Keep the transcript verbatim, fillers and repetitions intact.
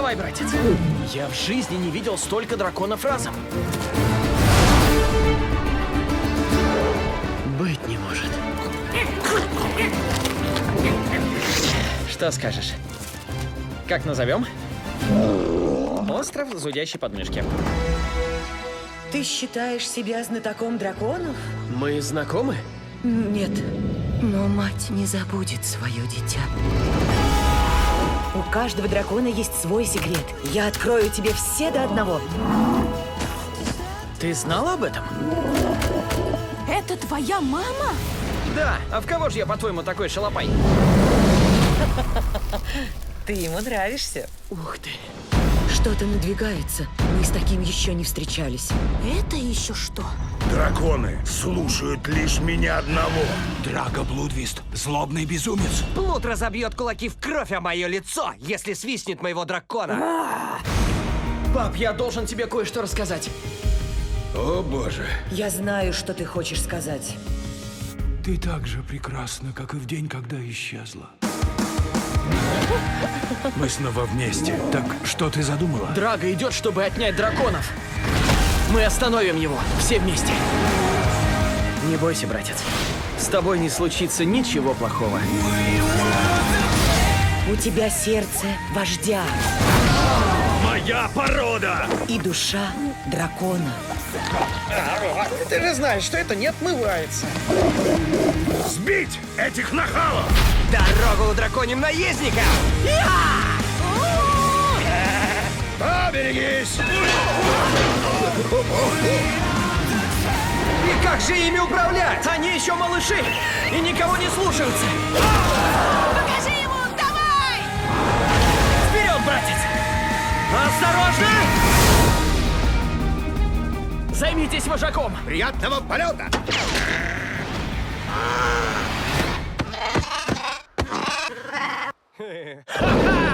Давай, братец. Я в жизни не видел столько драконов разом. Быть не может. Что скажешь? Как назовем? Остров зудящей подмышки. Ты считаешь себя знатоком драконов? Мы знакомы? Нет. Но мать не забудет свое дитя. У каждого дракона есть свой секрет. Я открою тебе все до одного. Ты знала об этом? Это твоя мама? Да. А в кого же я, по-твоему, такой шалопай? Ты ему нравишься. Ух ты. Что-то надвигается. Мы с таким еще не встречались. Это еще что? Драконы слушают лишь меня одного. Драго Блудвист, злобный безумец. Блуд разобьет кулаки в кровь о мое лицо, если свистнет моего дракона. Пап, я должен тебе кое-что рассказать. О, боже. Я знаю, что ты хочешь сказать. Ты так же прекрасна, как и в день, когда исчезла. Мы снова вместе. Так что ты задумала? Драго идет, чтобы отнять драконов. Мы остановим его. Все вместе. Не бойся, братец. С тобой не случится ничего плохого. У тебя сердце вождя Моя порода! и душа дракона. Ты же знаешь, что это не отмывается. Сбить этих нахалов! Дорогу у драконьим наездникам! Поберегись! И как же ими управлять? Они еще малыши и никого не слушаются. Покажи ему! Давай! Вперед, братец! Осторожно! Займитесь вожаком! Приятного полета! Ха-ха!